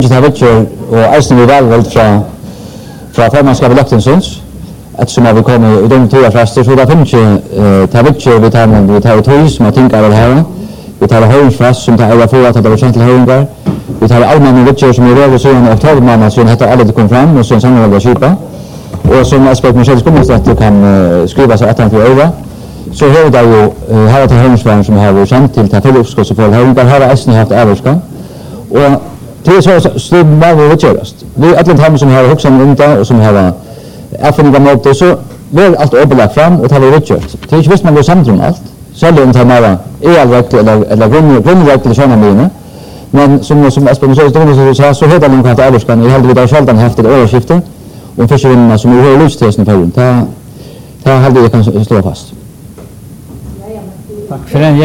Det har vært og eisen vi valgt fra formannskapet Løgtingsons, ettersom vi kom i de 2 frester, så det finnes ikke vi tar tog som jeg tenker over her. Vi tar høringsfrest som tar over for at det var kjent til høringer. Vi tar allmenne vidtjør som er over siden av oktobermåned, siden etter alle det kom frem, og siden sammenholdet av kjipa. Og som Esbjørn Michels kommunestat kan skrive seg etter for øyre. Så har vi da jo her til høringsfrest som har vært kjent til fellesskapet for høringer. Her har eisen hatt avvarska. Og det er så bare vi vidtjørast. Vi er et eller som har hoksan rundt det, og som har erfaring av måte, så blir alt overlagt frem, og det har vi vidtjørt. Det er ikke hvis man går sammen om alt. Selv om det er mer elrekt eller grunnrekt eller sånne mine. Men som Espen Michels sa, så heter det noen kvart avvarskan. Jeg heldig vi da sjelden haft et årskifte, om fiskevinnene som er i lystesen i perioden. Det heldig jeg kan slå fast. Takk for den.